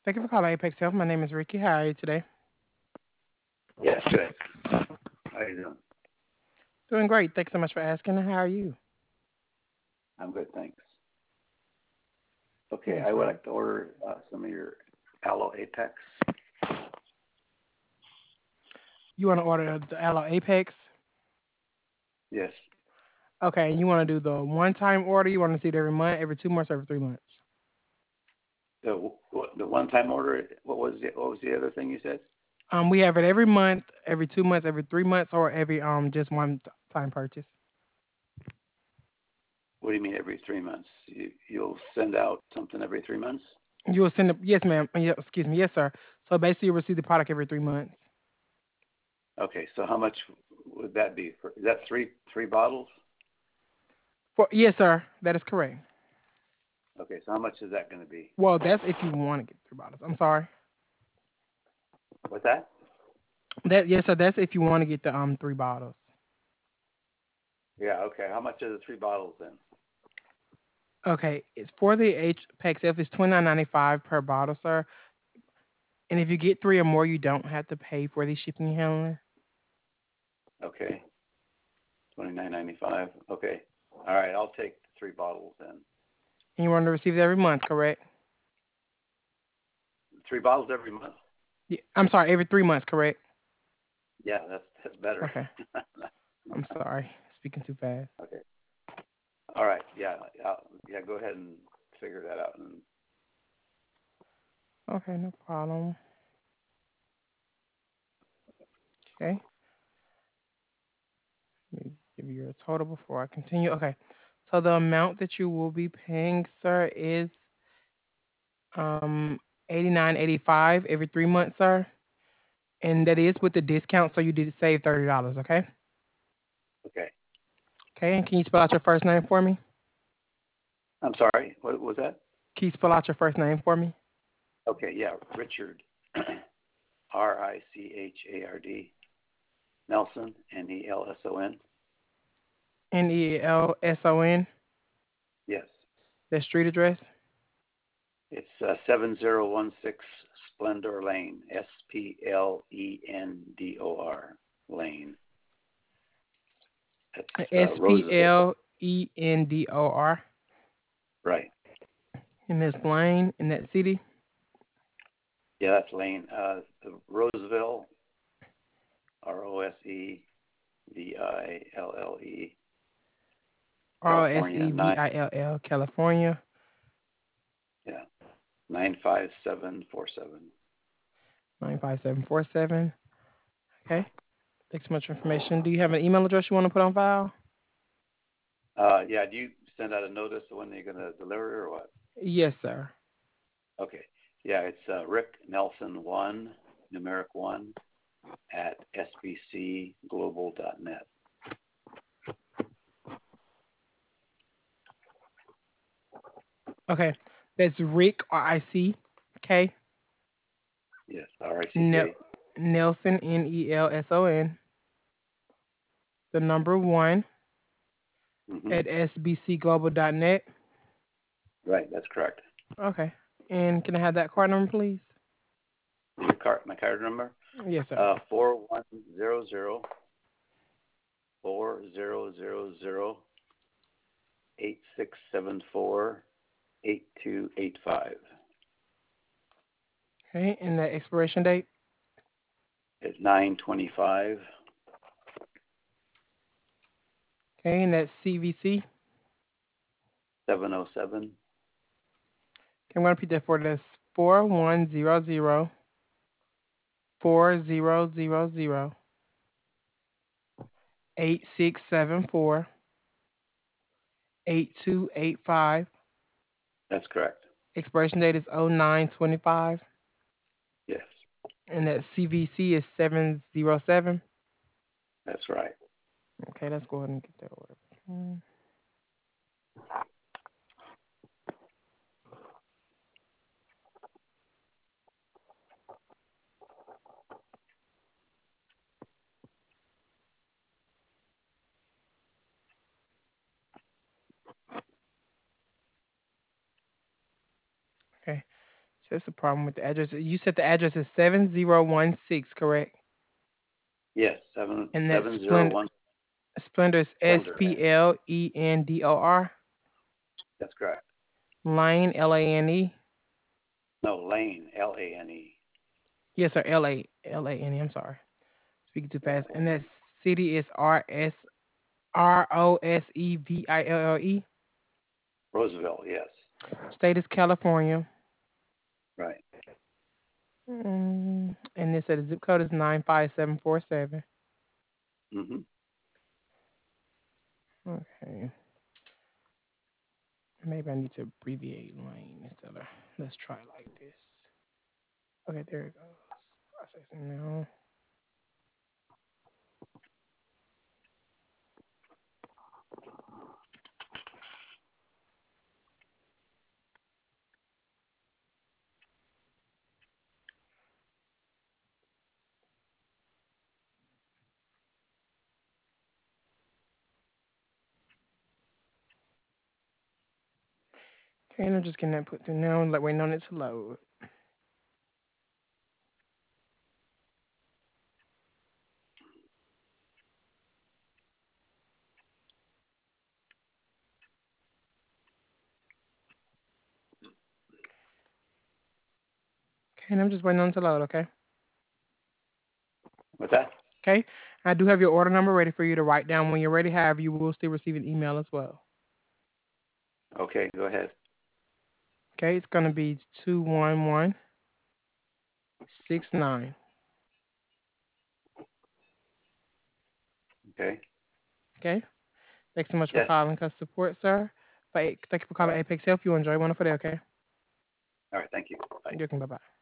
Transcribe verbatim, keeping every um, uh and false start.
Thank you for calling Apex Health. My name is Ricky. How are you today? Yes, good. How you doing? Doing great. Thanks so much for asking. How are you? I'm good, thanks. Okay, Yes, I would sir. like to order uh, some of your Aloe Apex. You want to order the Aloe Apex? Yes, Okay, and you want to do the one-time order? You want to see it every month, every two months, every three months? the the one-time order. What was the what was the other thing you said? Um, we have it every month, every two months, every three months, or every um just one-time purchase. What do you mean every three months? You you'll send out something every three months? You will send it. Yes, ma'am. Uh, Yeah, excuse me. Yes, sir. So basically, you receive the product every three months. Okay, so how much would that be? For, is that three three bottles? For yes, sir. That is correct. Okay, so how much is that going to be? Well, that's if you want to get three bottles. I'm sorry. What's that? That yes, sir. That's if you want to get the um three bottles. Yeah, okay. How much are the three bottles then? Okay, it's for the H Pax F. It's twenty nine ninety five per bottle, sir. And if you get three or more, you don't have to pay for the shipping and handling. Okay, twenty nine ninety five. Okay, all right. I'll take three bottles then. And you want to receive it every month, correct? Three bottles every month. Yeah, I'm sorry, every three months, correct? Yeah, that's that's better. Okay, I'm sorry, speaking too fast. Okay. All right. Yeah. Yeah. Yeah. Go ahead and figure that out. And Okay, no problem. Okay, let me give you a total before I continue. Okay, so the amount that you will be paying, sir, is um eighty nine eighty five every three months, sir, and that is with the discount. So you did save thirty dollars. Okay. okay. Okay, and can you spell out your first name for me? I'm sorry. What was that? Can you spell out your first name for me? Okay. Yeah. Richard. R I C H A R D. Nelson. N E L S O N. N E L S O N. Yes. That street address. It's uh, seven zero one six Splendor Lane. S P L E N D O R Lane. That's uh, S P Roseville. L E N D O R. Right. In this lane in that city. Yeah, that's Lane. Uh, Roseville. R O S E V I L L E. R O S California. E V Nine. I L L, California. Yeah. Nine five seven four seven. nine five seven four seven. Okay. Thanks so much for information. Do you have an email address you want to put on file? Uh, yeah. Do you send out a notice of when they're going to deliver or what? Yes, sir. Okay. Yeah, it's uh, Rick Nelson one, numeric one, at s b c global dot net. Okay. That's Rick R I C K Yes, R I C Nel- K. Nelson N E L S O N. The number one Mm-hmm. at s b c global dot net. Right, that's correct. Okay. And can I have that card number, please? Your card, my card number, Yes, sir. uh, four one zero zero four zero zero zero eight six seven four eight two eight five. Okay. And the expiration date? It's nine twenty five. Okay. And that's C V C. seven oh seven. Okay, I'm going to repeat that for this four one zero zero four zero zero zero eight six seven four eight two eight five. That's correct. Expiration date is oh nine twenty-five. Yes, And that C V C is seven zero seven. that's right. Okay, let's go ahead and get that order. Hmm. Okay, That's the problem with the address. You said the address is seven zero one six, correct? Yes, seven And that's seven zero Splendor. one Splendor's S Splendor. P L E N D O R. That's correct. Lane, L A N E. No, Lane, L A N E. Yes, sir. L A L A N E. I'm sorry. Speaking too Yeah, fast. And that city is R S R O S E V I L L E. Roosevelt. Yes, State is California. right. Mm, and they said the zip code is nine five seven four seven. Hmm. Okay. Maybe I need to abbreviate lane instead of let's try it like this. Okay, there it goes. Processing now. Okay, and I'm just getting that put through now and like waiting on it to load. Okay, and I'm just waiting on it to load, okay? What's that? Okay. I do have your order number ready for you to write down when you're ready. However, you will still receive an email as well. Okay, go ahead. Okay, it's gonna be two one one six nine. Okay. Okay. Thanks so much for Yes. calling customer support, sir. But thank you for All calling right. Apex Health. You enjoy one for day, okay? All right. Thank you. Bye. You're welcome. Bye bye.